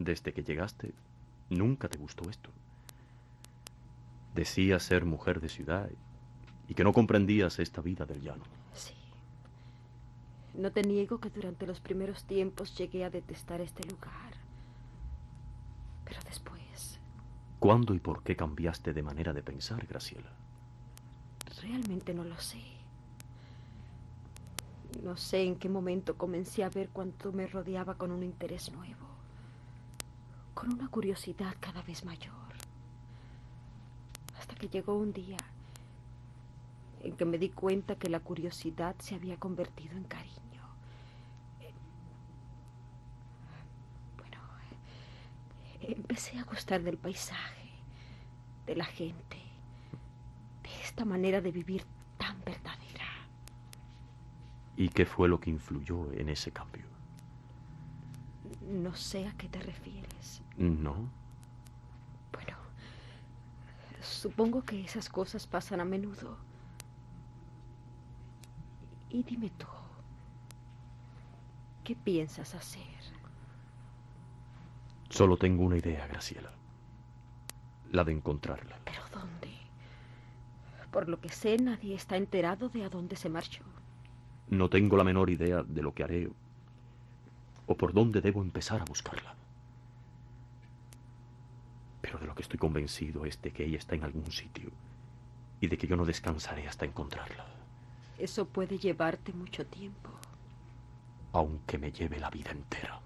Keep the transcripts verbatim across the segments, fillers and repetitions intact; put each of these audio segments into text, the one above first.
Desde que llegaste, nunca te gustó esto. Decías ser mujer de ciudad y que no comprendías esta vida del llano. Sí. No te niego que durante los primeros tiempos llegué a detestar este lugar. Pero después... ¿Cuándo y por qué cambiaste de manera de pensar, Graciela? Realmente no lo sé. No sé en qué momento comencé a ver cuánto me rodeaba con un interés nuevo, con una curiosidad cada vez mayor. Hasta que llegó un día en que me di cuenta que la curiosidad se había convertido en cariño. Bueno, empecé a gustar del paisaje, de la gente, de esta manera de vivir tan verdadera. ¿Y qué fue lo que influyó en ese cambio? No sé a qué te refieres. ¿No? Bueno, supongo que esas cosas pasan a menudo. Y dime tú, ¿qué piensas hacer? Solo tengo una idea, Graciela. La de encontrarla. ¿Pero dónde? Por lo que sé, nadie está enterado de a dónde se marchó. No tengo la menor idea de lo que haré o por dónde debo empezar a buscarla. Pero de lo que estoy convencido es de que ella está en algún sitio y de que yo no descansaré hasta encontrarla. Eso puede llevarte mucho tiempo. Aunque me lleve la vida entera.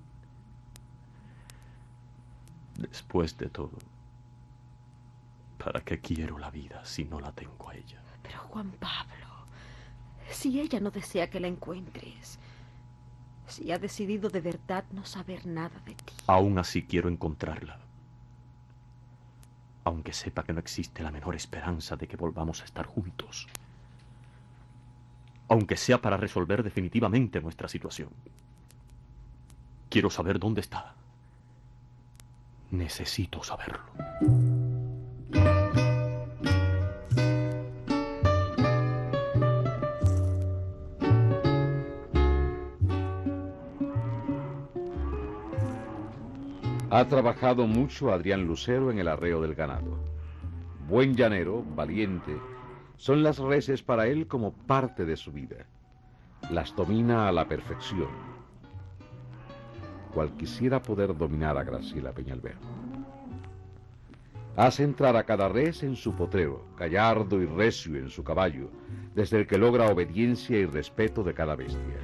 Después de todo, ¿para qué quiero la vida si no la tengo a ella? Pero Juan Pablo, si ella no desea que la encuentres, si ha decidido de verdad no saber nada de ti... Aún así quiero encontrarla. Aunque sepa que no existe la menor esperanza de que volvamos a estar juntos. Aunque sea para resolver definitivamente nuestra situación. Quiero saber dónde está. Necesito saberlo. Ha trabajado mucho Adrián Lucero en el arreo del ganado. Buen llanero, valiente, son las reses para él como parte de su vida. Las domina a la perfección. Cual quisiera poder dominar a Graciela Peñalver. Hace entrar a cada res en su potrero, gallardo y recio en su caballo, desde el que logra obediencia y respeto de cada bestia.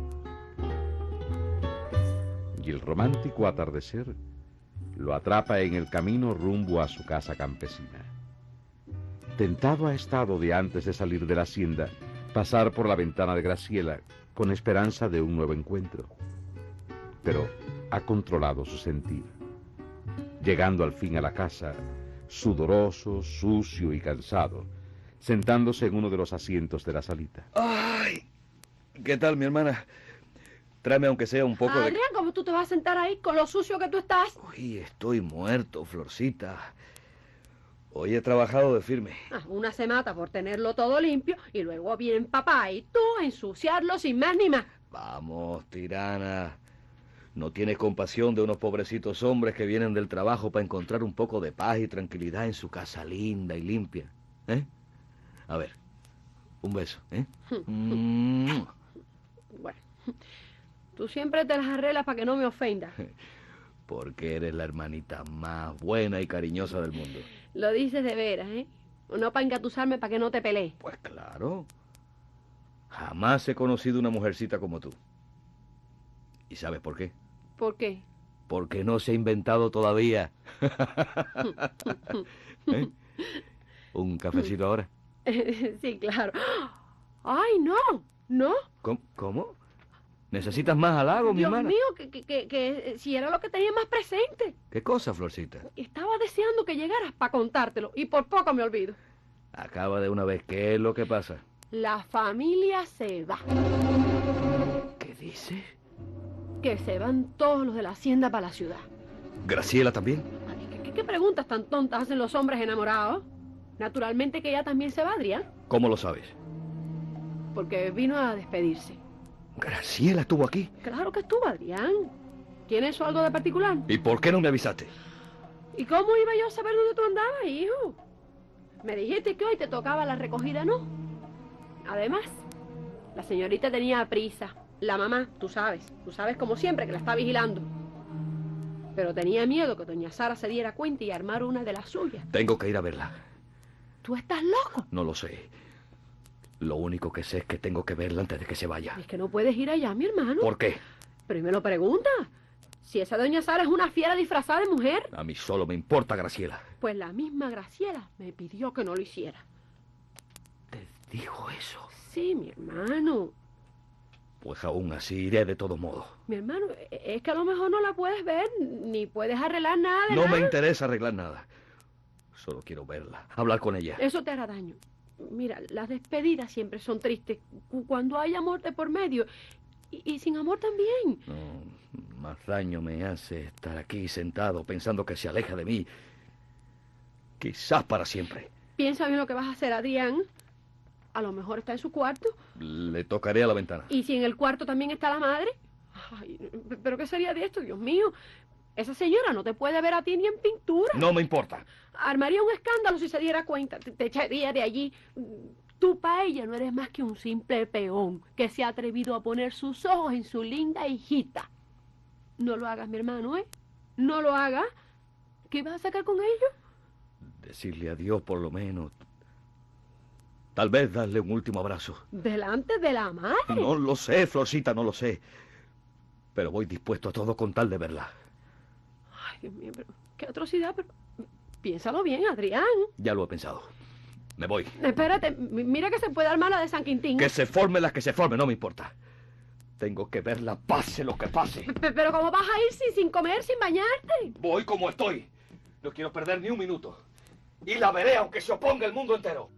Y el romántico atardecer lo atrapa en el camino rumbo a su casa campesina. Tentado ha estado de antes de salir de la hacienda, pasar por la ventana de Graciela con esperanza de un nuevo encuentro. Pero ha controlado su sentir. Llegando al fin a la casa, sudoroso, sucio y cansado, sentándose en uno de los asientos de la salita. ¡Ay! ¿Qué tal, mi hermana? Tráeme aunque sea un poco Adrián, de... ¿cómo tú te vas a sentar ahí con lo sucio que tú estás? Uy, estoy muerto, Florcita. Hoy he trabajado de firme. Ah, una se mata por tenerlo todo limpio y luego vienen papá y tú a ensuciarlo sin más ni más. Vamos, tirana. ¿No tienes compasión de unos pobrecitos hombres que vienen del trabajo para encontrar un poco de paz y tranquilidad en su casa linda y limpia? ¿Eh? A ver, un beso, ¿eh? mm. Bueno, tú siempre te las arreglas para que no me ofendas. Porque eres la hermanita más buena y cariñosa del mundo. Lo dices de veras, ¿eh? No para engatusarme para que no te pelees. Pues claro. Jamás he conocido una mujercita como tú. ¿Y sabes por qué? ¿Por qué? Porque no se ha inventado todavía. ¿Eh? ¿Un cafecito ahora? Sí, claro. ¡Ay, no! ¿No? ¿Cómo? ¿Cómo? ¿Necesitas más halago, mi Dios hermana? mío, que, que, que, que si era lo que tenía más presente. ¿Qué cosa, Florcita? Estaba deseando que llegaras para contártelo y por poco me olvido. Acaba de una vez. ¿Qué es lo que pasa? La familia se va. ¿Qué dices? Que se van todos los de la hacienda para la ciudad. ¿Graciela también? ¿Qué, qué, qué preguntas tan tontas hacen los hombres enamorados? Naturalmente que ella también se va, Adrián. ¿Cómo lo sabes? Porque vino a despedirse. ¿Graciela estuvo aquí? Claro que estuvo, Adrián. ¿Tiene eso algo de particular? ¿Y por qué no me avisaste? ¿Y cómo iba yo a saber dónde tú andabas, hijo? Me dijiste que hoy te tocaba la recogida, ¿no? Además, la señorita tenía prisa. La mamá, tú sabes, tú sabes como siempre que la está vigilando. Pero tenía miedo que doña Sara se diera cuenta y armara una de las suyas. Tengo que ir a verla. ¿Tú estás loco? No lo sé. Lo único que sé es que tengo que verla antes de que se vaya. Es que no puedes ir allá, mi hermano. ¿Por qué? Pero me lo pregunta. Si esa doña Sara es una fiera disfrazada de mujer. A mí solo me importa Graciela. Pues la misma Graciela me pidió que no lo hiciera. ¿Te dijo eso? Sí, mi hermano. Pues aún así iré de todo modo. Mi hermano, es que a lo mejor no la puedes ver, ni puedes arreglar nada de No nada. me interesa arreglar nada. Solo quiero verla, hablar con ella. Eso te hará daño. Mira, las despedidas siempre son tristes cu- cuando hay amor de por medio. Y, y sin amor también. No, más daño me hace estar aquí sentado pensando que se aleja de mí. Quizás para siempre. Piensa bien lo que vas a hacer, Adrián. A lo mejor está en su cuarto. Le tocaré a la ventana. ¿Y si en el cuarto también está la madre? Ay, ¿pero qué sería de esto, Dios mío? Esa señora no te puede ver a ti ni en pintura. No me importa. Armaría un escándalo si se diera cuenta. Te, te echaría de allí. Tú para ella no eres más que un simple peón que se ha atrevido a poner sus ojos en su linda hijita. No lo hagas, mi hermano, ¿eh? No lo hagas. ¿Qué vas a sacar con ellos? Decirle adiós por lo menos. Tal vez darle un último abrazo. Delante de la madre. No lo sé, Florcita, no lo sé. Pero voy dispuesto a todo con tal de verla. Ay, Dios mío, pero qué atrocidad, pero piénsalo bien, Adrián. Ya lo he pensado. Me voy. Espérate, m- mira que se puede armar la de San Quintín. Que se forme la que se forme, no me importa. Tengo que verla, pase lo que pase. Pe- Pero ¿cómo vas a ir sin, sin comer, sin bañarte? Voy como estoy. No quiero perder ni un minuto. Y la veré aunque se oponga el mundo entero.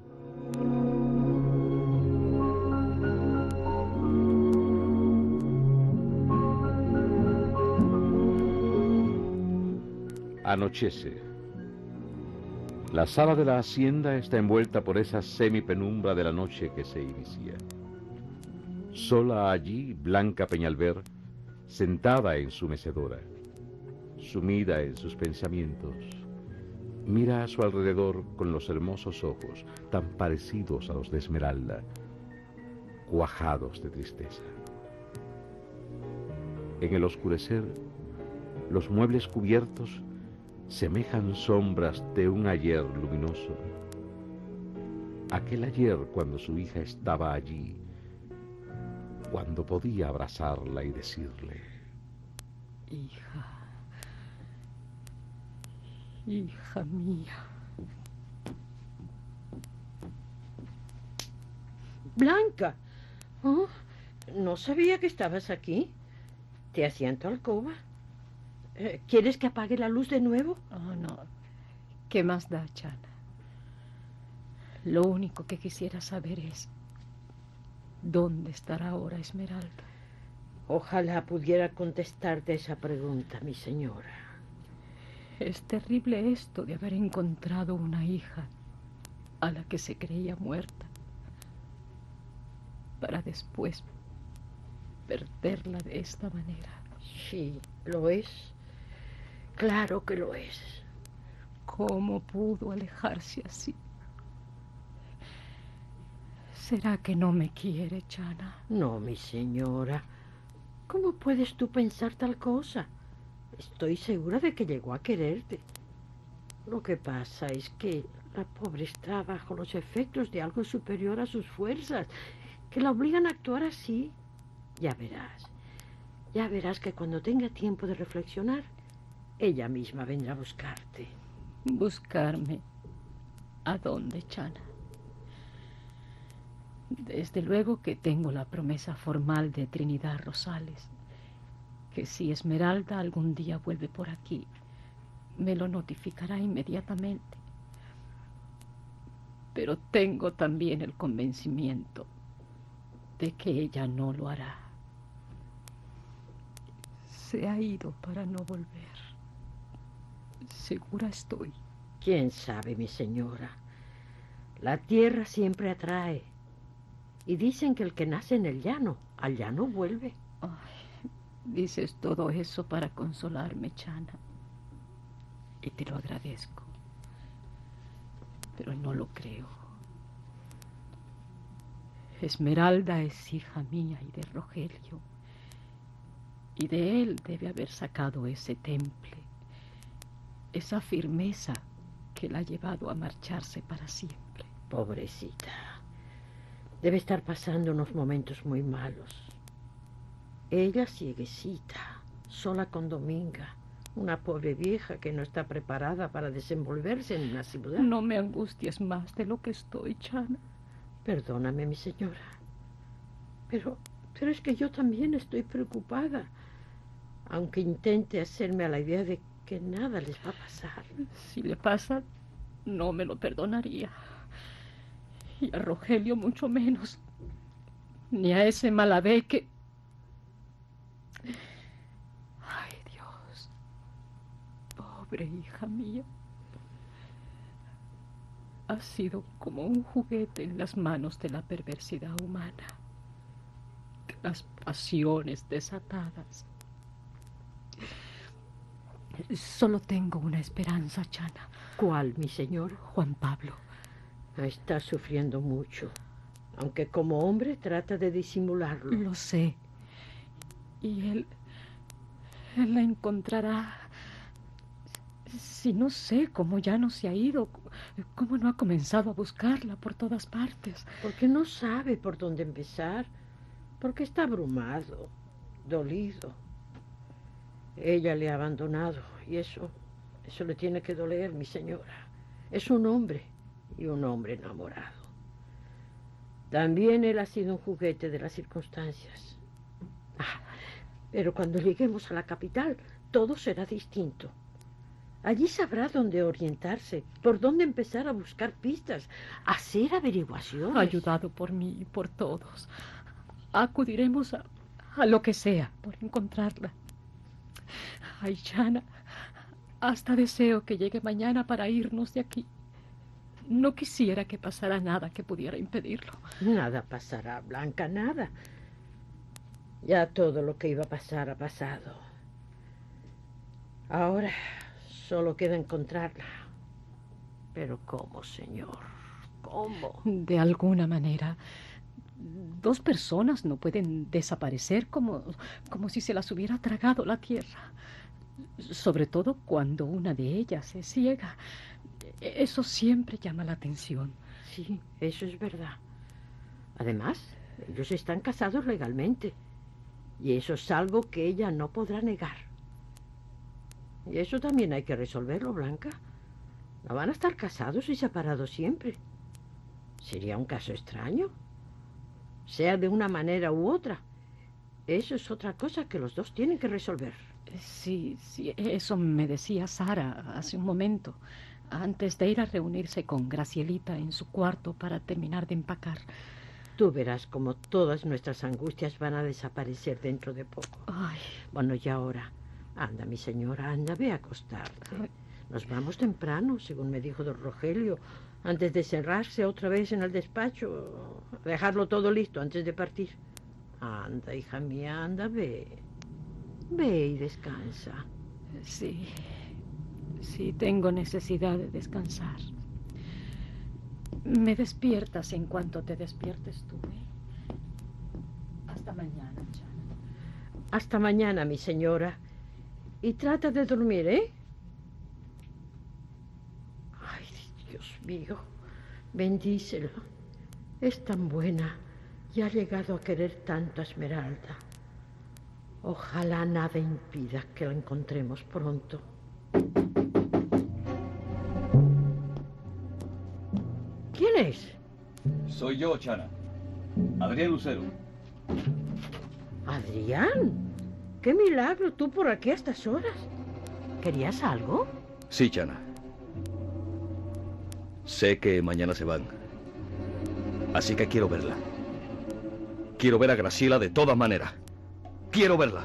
Anochece. La sala de la hacienda está envuelta por esa semipenumbra de la noche que se inicia. Sola allí, Blanca Peñalver, sentada en su mecedora, sumida en sus pensamientos, mira a su alrededor con los hermosos ojos, tan parecidos a los de Esmeralda, cuajados de tristeza. En el oscurecer, los muebles cubiertos semejan sombras de un ayer luminoso. Aquel ayer cuando su hija estaba allí, cuando podía abrazarla y decirle: Hija, hija mía. Blanca, oh, no sabía que estabas aquí. ¿Te asiento alcoba? Eh, ¿Quieres que apague la luz de nuevo? Oh, no. ¿Qué más da, Chana? Lo único que quisiera saber es ¿dónde estará ahora Esmeralda? Ojalá pudiera contestarte esa pregunta, mi señora. Es terrible esto de haber encontrado una hija a la que se creía muerta, para después perderla de esta manera. Sí, lo es. Claro que lo es. ¿Cómo pudo alejarse así? ¿Será que no me quiere, Chana? No, mi señora. ¿Cómo puedes tú pensar tal cosa? Estoy segura de que llegó a quererte. Lo que pasa es que la pobre está bajo los efectos de algo superior a sus fuerzas, que la obligan a actuar así. Ya verás. Ya verás que cuando tenga tiempo de reflexionar, ella misma vendrá a buscarte. ¿Buscarme? ¿A dónde, Chana? Desde luego que tengo la promesa formal de Trinidad Rosales, que si Esmeralda algún día vuelve por aquí, me lo notificará inmediatamente. Pero tengo también el convencimiento de que ella no lo hará. Se ha ido para no volver. Segura estoy. ¿Quién sabe, mi señora? La tierra siempre atrae. Y dicen que el que nace en el llano, al llano vuelve. Ay, Dices todo eso para consolarme, Chana. Y te lo agradezco. Pero no lo creo. Esmeralda es hija mía y de Rogelio. Y de él debe haber sacado ese temple, esa firmeza que la ha llevado a marcharse para siempre. Pobrecita. Debe estar pasando unos momentos muy malos. Ella cieguecita, sola con Dominga, una pobre vieja que no está preparada para desenvolverse en una ciudad. No me angusties más de lo que estoy, Chana. Perdóname, mi señora, pero, pero es que yo también estoy preocupada, aunque intente hacerme a la idea de que nada les va a pasar. Si le pasa, no me lo perdonaría. Y a Rogelio mucho menos. Ni a ese Malavé que... Ay, Dios. Pobre hija mía. Ha sido como un juguete en las manos de la perversidad humana. Las pasiones desatadas. Solo tengo una esperanza, Chana. ¿Cuál, mi señor? Juan Pablo. Está sufriendo mucho, aunque como hombre trata de disimularlo. Lo sé. Y él... él la encontrará. Si no sé cómo ya no se ha ido, cómo no ha comenzado a buscarla por todas partes. Porque no sabe por dónde empezar, porque está abrumado, dolido. Ella le ha abandonado y eso, eso le tiene que doler, mi señora. Es un hombre y un hombre enamorado. También él ha sido un juguete de las circunstancias. Ah, pero cuando lleguemos a la capital, todo será distinto. Allí sabrá dónde orientarse, por dónde empezar a buscar pistas, a hacer averiguaciones. Ayudado por mí y por todos, acudiremos a, a lo que sea por encontrarla. Ay, Chana, hasta deseo que llegue mañana para irnos de aquí. No quisiera que pasara nada que pudiera impedirlo. Nada pasará, Blanca, nada. Ya todo lo que iba a pasar ha pasado. Ahora solo queda encontrarla. Pero ¿cómo, señor? ¿Cómo? De alguna manera, dos personas no pueden desaparecer como, como si se las hubiera tragado la tierra. Sobre todo cuando una de ellas es ciega. Eso siempre llama la atención. Sí, eso es verdad. Además, ellos están casados legalmente. Y eso es algo que ella no podrá negar. Y eso también hay que resolverlo, Blanca. No van a estar casados y separados siempre. Sería un caso extraño. Sea de una manera u otra. Eso es otra cosa que los dos tienen que resolver. Sí, sí, eso me decía Sara hace un momento, antes de ir a reunirse con Gracielita en su cuarto para terminar de empacar. Tú verás como todas nuestras angustias van a desaparecer dentro de poco. Ay. Bueno, y ahora, anda, mi señora, anda, ve a acostarte. Ay. Nos vamos temprano, según me dijo don Rogelio, antes de cerrarse otra vez en el despacho, dejarlo todo listo antes de partir. Anda, hija mía, anda, ve. Ve y descansa. Sí, sí, tengo necesidad de descansar. Me despiertas en cuanto te despiertes tú, ¿eh? Hasta mañana, Chana. Hasta mañana, mi señora. Y trata de dormir, ¿eh? Ay, Dios mío, bendícelo. Es tan buena y ha llegado a querer tanto a Esmeralda. Ojalá nada impida que la encontremos pronto. ¿Quién es? Soy yo, Chana. Adrián Lucero. ¿Adrián? ¡Qué milagro! ¿Tú por aquí a estas horas? ¿Querías algo? Sí, Chana. Sé que mañana se van. Así que quiero verla. Quiero ver a Graciela de todas maneras. Quiero verla.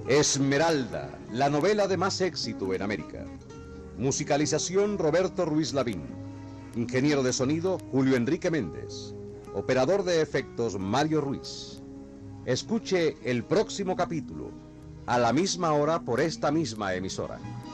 Esmeralda, la novela de más éxito en América. Musicalización Roberto Ruiz Lavín. Ingeniero de sonido Julio Enrique Méndez. Operador de efectos Mario Ruiz. Escuche el próximo capítulo, a la misma hora por esta misma emisora.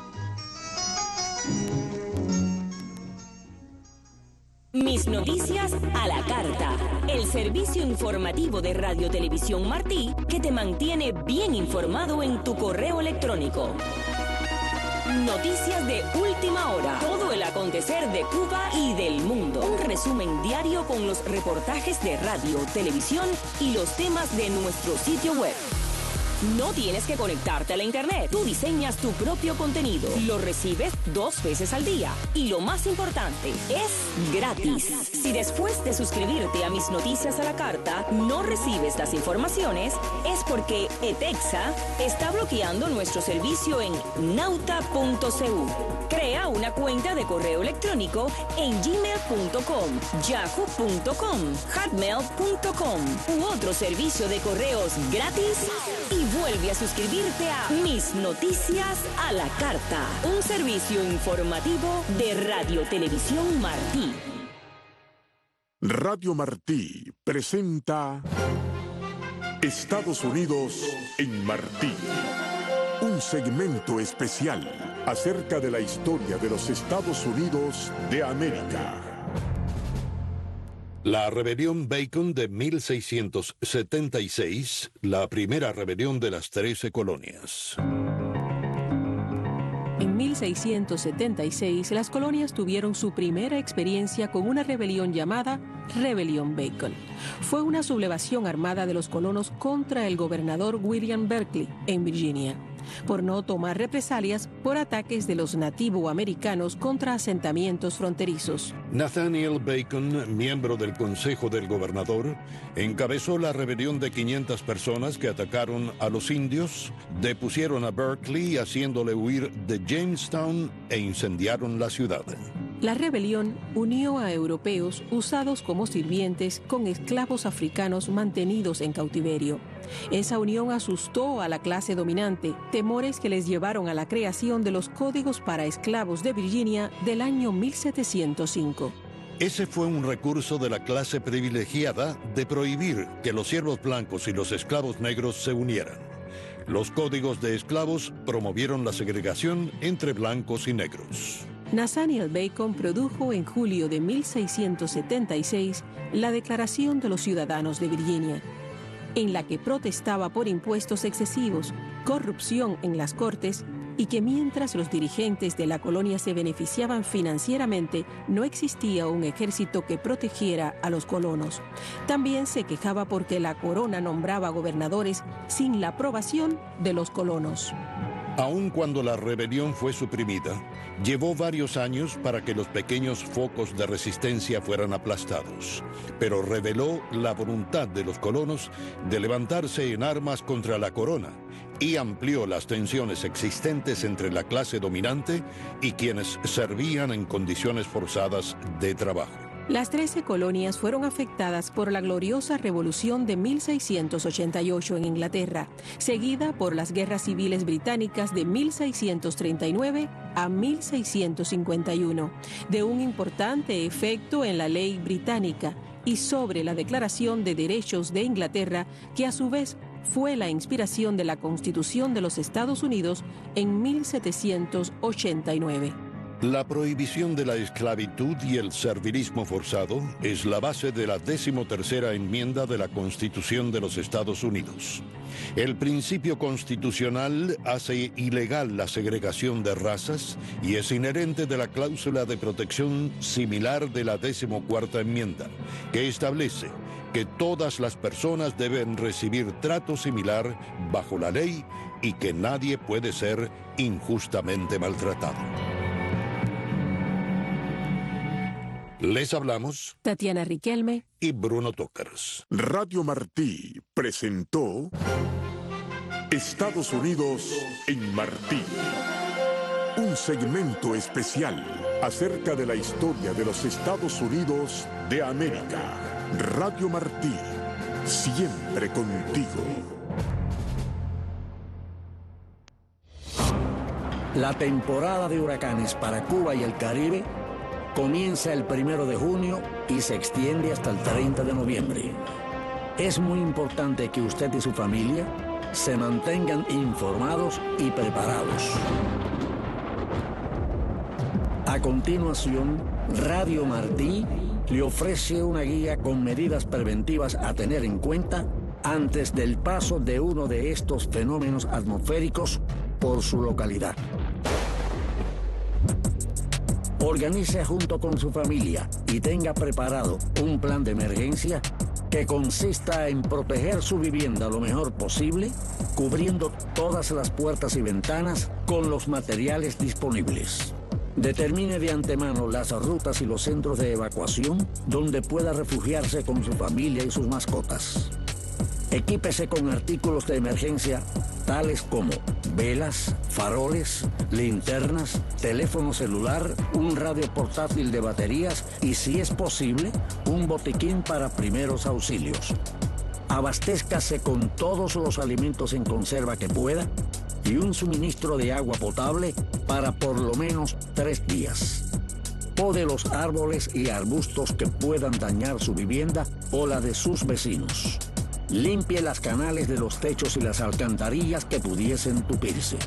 Mis noticias a la carta. El servicio informativo de Radio Televisión Martí que te mantiene bien informado en tu correo electrónico. Noticias de última hora. Todo el acontecer de Cuba y del mundo. Un resumen diario con los reportajes de radio, televisión y los temas de nuestro sitio web. No tienes que conectarte a la internet. Tú diseñas tu propio contenido. Lo recibes dos veces al día. Y lo más importante, es gratis. Si después de suscribirte a Mis Noticias a la Carta no recibes las informaciones, es porque ETEXA está bloqueando nuestro servicio en nauta punto c u. Crea una cuenta de correo electrónico en gmail punto com, yahoo punto com, hotmail punto com u otro servicio de correos gratis y vuelve a suscribirte a Mis Noticias a la Carta, un servicio informativo de Radio Televisión Martí. Radio Martí presenta Estados Unidos en Martí, un segmento especial acerca de la historia de los Estados Unidos de América. La rebelión Bacon de mil seiscientos setenta y seis, la primera rebelión de las trece colonias. En mil seiscientos setenta y seis, las colonias tuvieron su primera experiencia con una rebelión llamada Rebelión Bacon. Fue una sublevación armada de los colonos contra el gobernador William Berkeley en Virginia, por no tomar represalias por ataques de los nativoamericanos contra asentamientos fronterizos. Nathaniel Bacon, miembro del Consejo del Gobernador, encabezó la rebelión de quinientas personas que atacaron a los indios, depusieron a Berkeley haciéndole huir de Jamestown e incendiaron la ciudad. La rebelión unió a europeos usados como sirvientes con esclavos africanos mantenidos en cautiverio. Esa unión asustó a la clase dominante, temores que les llevaron a la creación de los Códigos para Esclavos de Virginia del año mil setecientos cinco. Ese fue un recurso de la clase privilegiada de prohibir que los siervos blancos y los esclavos negros se unieran. Los códigos de esclavos promovieron la segregación entre blancos y negros. Nathaniel Bacon produjo en julio de mil seiscientos setenta y seis la Declaración de los Ciudadanos de Virginia, en la que protestaba por impuestos excesivos, corrupción en las cortes y que mientras los dirigentes de la colonia se beneficiaban financieramente, no existía un ejército que protegiera a los colonos. También se quejaba porque la corona nombraba gobernadores sin la aprobación de los colonos. Aun cuando la rebelión fue suprimida, llevó varios años para que los pequeños focos de resistencia fueran aplastados, pero reveló la voluntad de los colonos de levantarse en armas contra la corona y amplió las tensiones existentes entre la clase dominante y quienes servían en condiciones forzadas de trabajo. Las trece colonias fueron afectadas por la gloriosa revolución de mil seiscientos ochenta y ocho en Inglaterra, seguida por las guerras civiles británicas de mil seiscientos treinta y nueve a mil seiscientos cincuenta y uno, de un importante efecto en la ley británica y sobre la Declaración de Derechos de Inglaterra, que a su vez fue la inspiración de la Constitución de los Estados Unidos en mil setecientos ochenta y nueve. La prohibición de la esclavitud y el servilismo forzado es la base de la decimotercera enmienda de la Constitución de los Estados Unidos. El principio constitucional hace ilegal la segregación de razas y es inherente de la cláusula de protección similar de la decimocuarta enmienda, que establece que todas las personas deben recibir trato similar bajo la ley y que nadie puede ser injustamente maltratado. Les hablamos Tatiana Riquelme y Bruno Tócaras. Radio Martí presentó Estados Unidos en Martí, un segmento especial acerca de la historia de los Estados Unidos de América. Radio Martí, siempre contigo. La temporada de huracanes para Cuba y el Caribe comienza el primero de junio y se extiende hasta el treinta de noviembre. Es muy importante que usted y su familia se mantengan informados y preparados. A continuación, Radio Martí le ofrece una guía con medidas preventivas a tener en cuenta antes del paso de uno de estos fenómenos atmosféricos por su localidad. Organice junto con su familia y tenga preparado un plan de emergencia que consista en proteger su vivienda lo mejor posible, cubriendo todas las puertas y ventanas con los materiales disponibles. Determine de antemano las rutas y los centros de evacuación donde pueda refugiarse con su familia y sus mascotas. Equípese con artículos de emergencia tales como velas, faroles, linternas, teléfono celular, un radio portátil de baterías y, si es posible, un botiquín para primeros auxilios. Abastézcase con todos los alimentos en conserva que pueda y un suministro de agua potable para por lo menos tres días. Pode los árboles y arbustos que puedan dañar su vivienda o la de sus vecinos. Limpie las canales de los techos y las alcantarillas que pudiesen tupirse.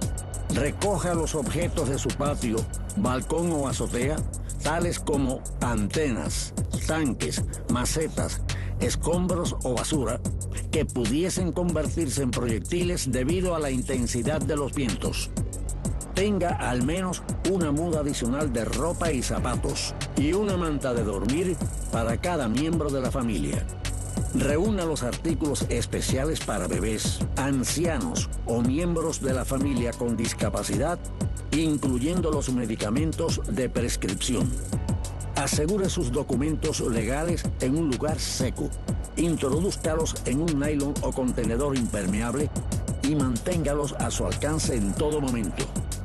Recoja los objetos de su patio, balcón o azotea, tales como antenas, tanques, macetas, escombros o basura, que pudiesen convertirse en proyectiles debido a la intensidad de los vientos. Tenga al menos una muda adicional de ropa y zapatos y una manta de dormir para cada miembro de la familia. Reúna los artículos especiales para bebés, ancianos o miembros de la familia con discapacidad, incluyendo los medicamentos de prescripción. Asegure sus documentos legales en un lugar seco. Introdúzcalos en un nylon o contenedor impermeable y manténgalos a su alcance en todo momento.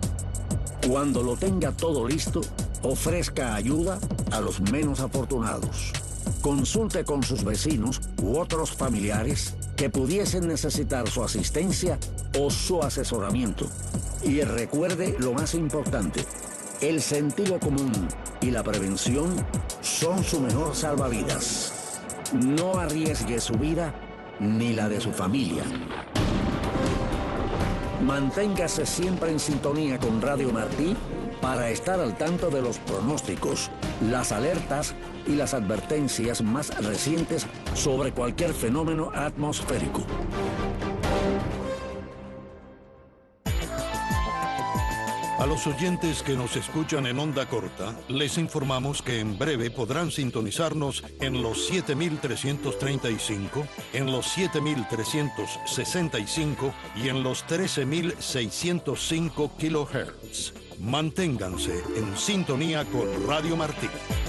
Cuando lo tenga todo listo, ofrezca ayuda a los menos afortunados. Consulte con sus vecinos u otros familiares que pudiesen necesitar su asistencia o su asesoramiento. Y recuerde lo más importante: el sentido común y la prevención son su mejor salvavidas. No arriesgue su vida ni la de su familia. Manténgase siempre en sintonía con Radio Martí para estar al tanto de los pronósticos, las alertas y las advertencias más recientes sobre cualquier fenómeno atmosférico. A los oyentes que nos escuchan en onda corta, les informamos que en breve podrán sintonizarnos en los siete mil trescientos treinta y cinco, en los siete mil trescientos sesenta y cinco y en los trece mil seiscientos cinco kilohertz. Manténganse en sintonía con Radio Martí.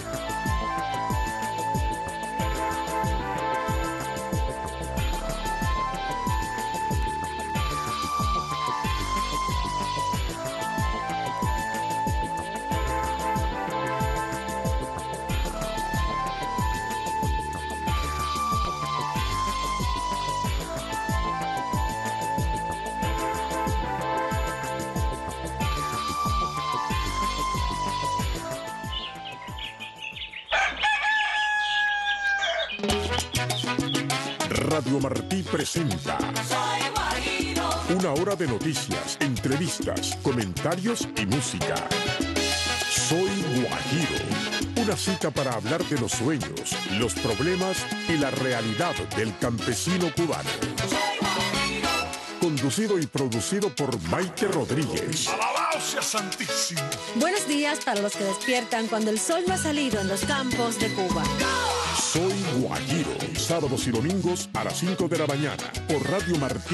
Radio Martí presenta una hora de noticias, entrevistas, comentarios y música. Soy Guajiro, una cita para hablar de los sueños, los problemas y la realidad del campesino cubano. Conducido y producido por Maite Rodríguez. ¡Alabado sea Santísimo! Buenos días para los que despiertan cuando el sol no ha salido en los campos de Cuba. Soy Guajiro, sábados y domingos a las cinco de la mañana por Radio Martí.